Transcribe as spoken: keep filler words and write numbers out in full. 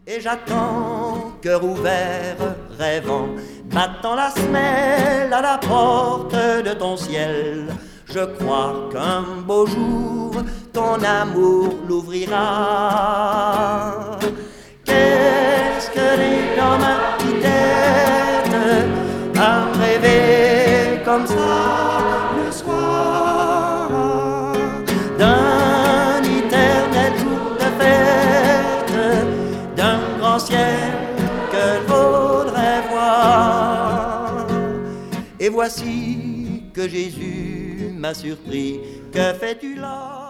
Et j'attends, cœur ouvert, rêvant, battant la semelle à la porte de ton ciel. Je crois qu'un beau jour, ton amour l'ouvrira. Qu'est-ce que les dans ma petite tête à rêver comme ça le soir d'un éternel jour de fête, d'un grand ciel que je voudrais voir. Et voici que Jésus m'a surpris. Que fais-tu là?